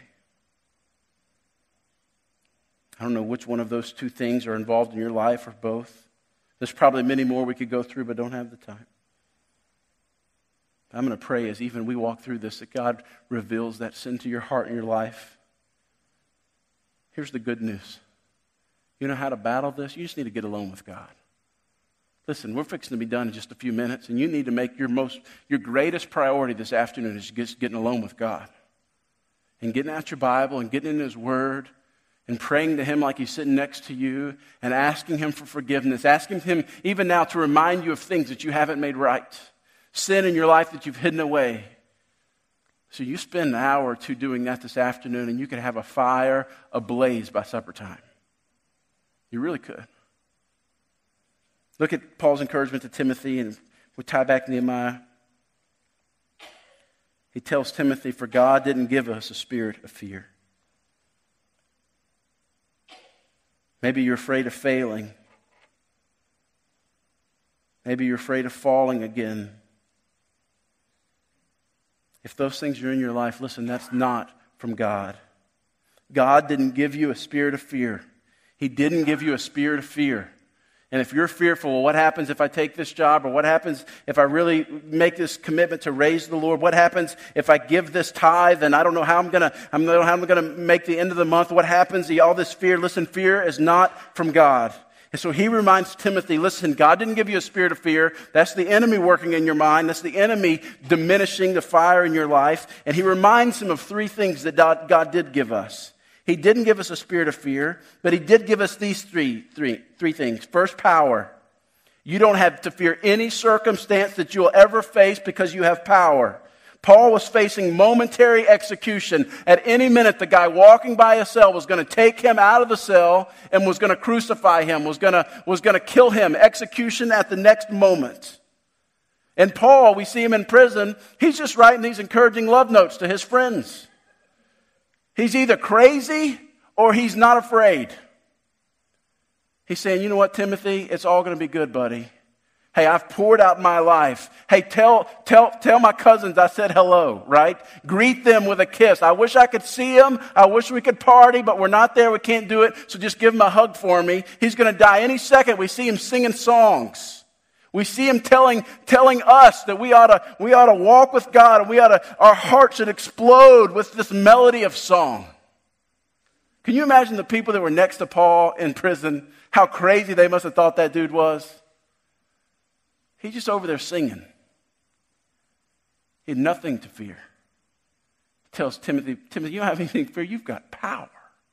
I don't know which one of those two things are involved in your life or both. There's probably many more we could go through, but don't have the time. I'm going to pray as even we walk through this that God reveals that sin to your heart and your life. Here's the good news. You know how to battle this? You just need to get alone with God. Listen, we're fixing to be done in just a few minutes, and you need to make your most, your greatest priority this afternoon is just getting alone with God. And getting out your Bible and getting in His Word and praying to Him like He's sitting next to you and asking Him for forgiveness. Asking Him even now to remind you of things that you haven't made right. Sin in your life that you've hidden away. So you spend an hour or two doing that this afternoon, and you could have a fire ablaze by supper time. You really could. Look at Paul's encouragement to Timothy, and we tie back Nehemiah. He tells Timothy, for God didn't give us a spirit of fear. Maybe you're afraid of failing. Maybe you're afraid of falling again. If those things are in your life, listen, that's not from God. God didn't give you a spirit of fear. He didn't give you a spirit of fear. And if you're fearful, well, what happens if I take this job? Or what happens if I really make this commitment to raise the Lord? What happens if I give this tithe and I don't know how I'm going to I don't know how I'm going to make the end of the month? What happens? All this fear. Listen, fear is not from God. And so he reminds Timothy, listen, God didn't give you a spirit of fear. That's the enemy working in your mind. That's the enemy diminishing the fire in your life. And he reminds him of three things that God, God did give us. He didn't give us a spirit of fear, but He did give us these three, three, three things. First, power. You don't have to fear any circumstance that you'll ever face because you have power. Paul was facing momentary execution. At any minute, the guy walking by a cell was going to take him out of the cell and was going to crucify him, was going to, was going to kill him. Execution at the next moment. And Paul, we see him in prison, he's just writing these encouraging love notes to his friends. He's either crazy or he's not afraid. He's saying, you know what, Timothy? It's all going to be good, buddy. Hey, I've poured out my life. Hey, tell, tell, tell my cousins I said hello, right? Greet them with a kiss. I wish I could see them. I wish we could party, but we're not there. We can't do it. So just give him a hug for me. He's going to die any second. We see him singing songs. We see him telling, telling us that we ought to, we ought to walk with God, and we ought to, our hearts should explode with this melody of song. Can you imagine the people that were next to Paul in prison? How crazy they must have thought that dude was. He's just over there singing. He had nothing to fear. He tells Timothy, Timothy, you don't have anything to fear. You've got power.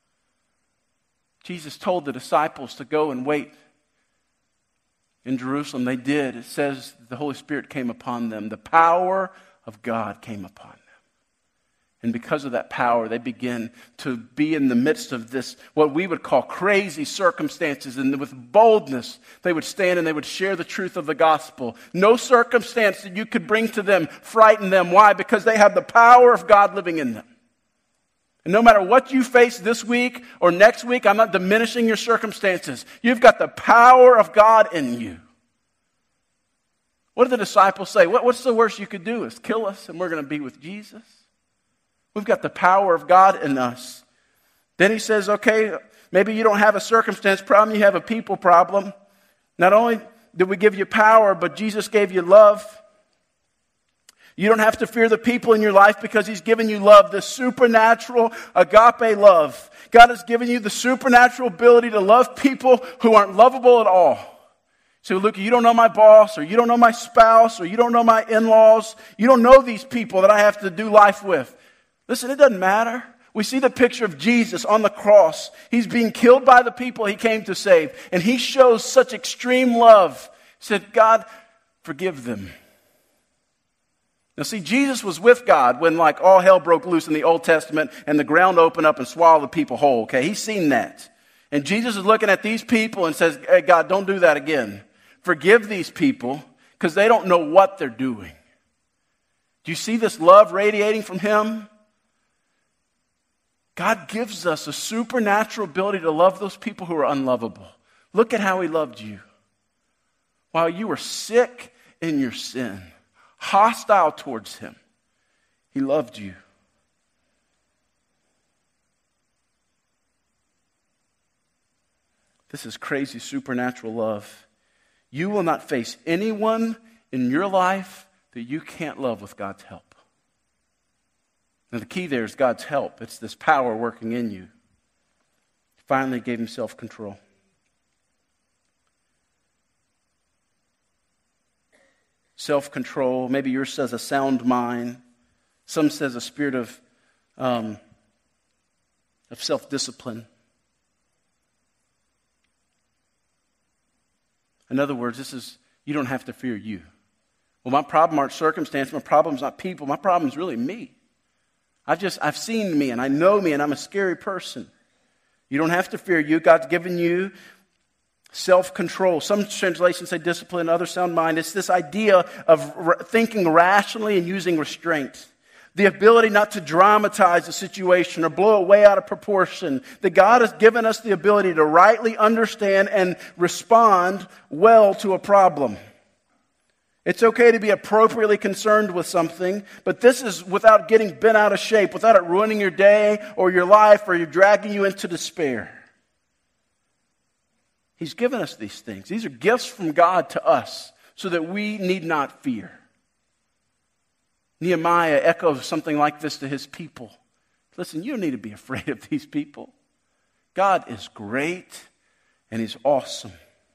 Jesus told the disciples to go and wait in Jerusalem. They did. It says the Holy Spirit came upon them. The power of God came upon them. And because of that power, they begin to be in the midst of this, what we would call crazy circumstances. And with boldness, they would stand and they would share the truth of the gospel. No circumstance that you could bring to them frightened them. Why? Because they have the power of God living in them. And no matter what you face this week or next week, I'm not diminishing your circumstances. You've got the power of God in you. What did the disciples say? What, what's the worst you could do is kill us and we're going to be with Jesus? We've got the power of God in us. Then he says, okay, maybe you don't have a circumstance problem, you have a people problem. Not only did we give you power, but Jesus gave you love. You don't have to fear the people in your life because he's given you love, the supernatural agape love. God has given you the supernatural ability to love people who aren't lovable at all. So, Luke, you don't know my boss, or you don't know my spouse, or you don't know my in-laws. You don't know these people that I have to do life with. Listen, it doesn't matter. We see the picture of Jesus on the cross. He's being killed by the people he came to save. And he shows such extreme love. He said, God, forgive them. Now see, Jesus was with God when like all hell broke loose in the Old Testament and the ground opened up and swallowed the people whole. Okay, he's seen that. And Jesus is looking at these people and says, hey, God, don't do that again. Forgive these people because they don't know what they're doing. Do you see this love radiating from him? God gives us a supernatural ability to love those people who are unlovable. Look at how he loved you. While you were sick in your sin, hostile towards him, he loved you. This is crazy supernatural love. You will not face anyone in your life that you can't love with God's help. And the key there is God's help. It's this power working in you. He finally gave him self-control. Self-control. Maybe yours says a sound mind. Some says a spirit of, um, of self-discipline. In other words, this is, you don't have to fear you. Well, my problem aren't circumstance. My problem's not people. My problem's really me. I've just, I've seen me and I know me and I'm a scary person. You don't have to fear you. God's given you self-control. Some translations say discipline, others sound mind. It's this idea of thinking rationally and using restraint. The ability not to dramatize the situation or blow it way out of proportion. That God has given us the ability to rightly understand and respond well to a problem. It's okay to be appropriately concerned with something, but this is without getting bent out of shape, without it ruining your day or your life or you're dragging you into despair. He's given us these things. These are gifts from God to us so that we need not fear. Nehemiah echoes something like this to his people. Listen, you don't need to be afraid of these people. God is great and he's awesome.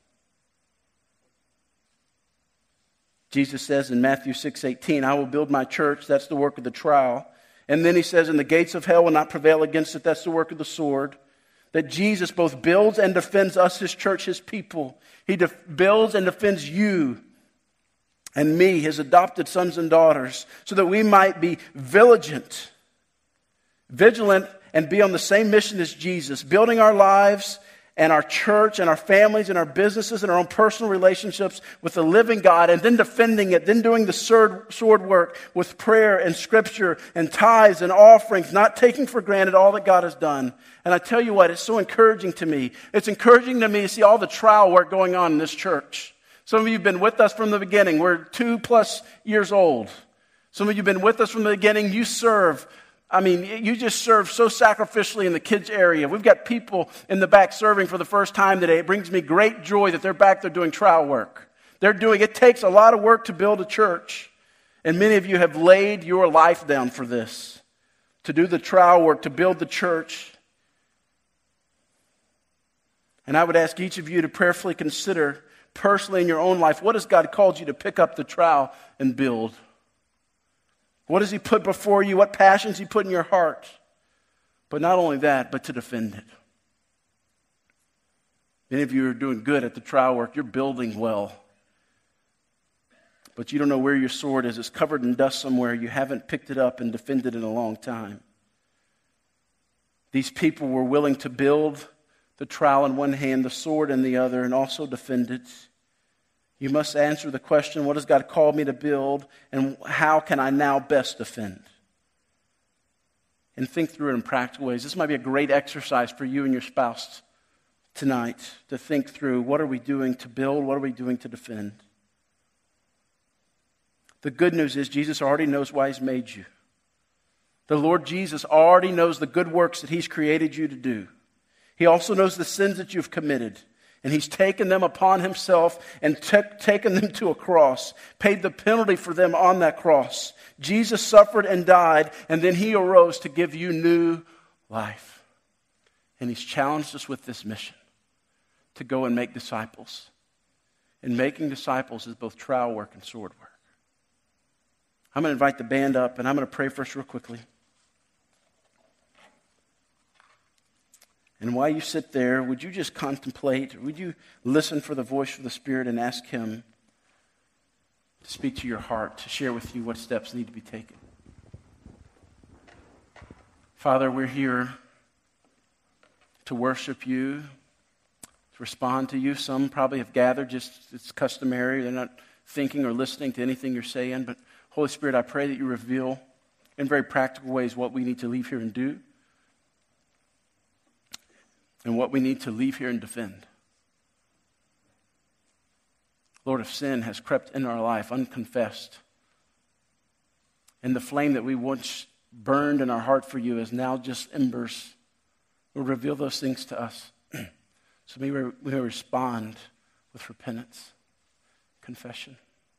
Jesus says in Matthew six eighteen, I will build my church. That's the work of the trowel. And then he says, and the gates of hell will not prevail against it. That's the work of the sword. That Jesus both builds and defends us, his church, his people. He def- builds and defends you and me, his adopted sons and daughters, so that we might be vigilant, vigilant and be on the same mission as Jesus, building our lives and our church and our families and our businesses and our own personal relationships with the living God, and then defending it, then doing the sword work with prayer and scripture and tithes and offerings, not taking for granted all that God has done. And I tell you what, it's so encouraging to me. It's encouraging to me to see all the trial work going on in this church. Some of you have been with us from the beginning. We're two plus years old. Some of you have been with us from the beginning. You serve. I mean, you just serve so sacrificially in the kids area. We've got people in the back serving for the first time today. It brings me great joy that they're back there doing trial work. They're doing, it takes a lot of work to build a church. And many of you have laid your life down for this, to do the trial work, to build the church. And I would ask each of you to prayerfully consider personally in your own life, what has God called you to pick up the trowel and build? What has He put before you? What passions He put in your heart? But not only that, but to defend it. Many of you are doing good at the trowel work. You're building well. But you don't know where your sword is. It's covered in dust somewhere. You haven't picked it up and defended it in a long time. These people were willing to build the trowel in one hand, the sword in the other, and also defend it. You must answer the question, what has God called me to build, and how can I now best defend? And think through it in practical ways. This might be a great exercise for you and your spouse tonight, to think through, what are we doing to build, what are we doing to defend? The good news is Jesus already knows why He's made you. The Lord Jesus already knows the good works that He's created you to do. He also knows the sins that you've committed. And He's taken them upon Himself and t- taken them to a cross, paid the penalty for them on that cross. Jesus suffered and died, and then He arose to give you new life. And He's challenged us with this mission, to go and make disciples. And making disciples is both trowel work and sword work. I'm going to invite the band up, and I'm going to pray for us real quickly. And while you sit there, would you just contemplate, would you listen for the voice of the Spirit and ask Him to speak to your heart, to share with you what steps need to be taken? Father, we're here to worship You, to respond to You. Some probably have gathered just, it's customary. They're not thinking or listening to anything you're saying. But Holy Spirit, I pray that You reveal in very practical ways what we need to leave here and do, and what we need to leave here and defend. Lord, if sin has crept into our life unconfessed, and the flame that we once burned in our heart for You is now just embers, Lord, reveal those things to us. So may we, we respond with repentance, confession.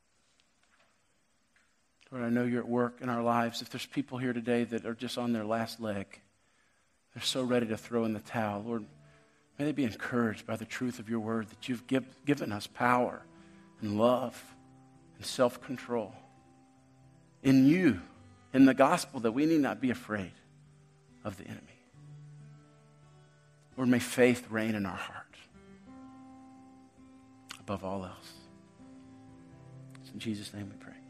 Lord, I know You're at work in our lives. If there's people here today that are just on their last leg, they're so ready to throw in the towel. Lord, may they be encouraged by the truth of Your word, that You've give, given us power and love and self-control in You, in the gospel, that we need not be afraid of the enemy. Lord, may faith reign in our heart above all else. It's in Jesus' name we pray.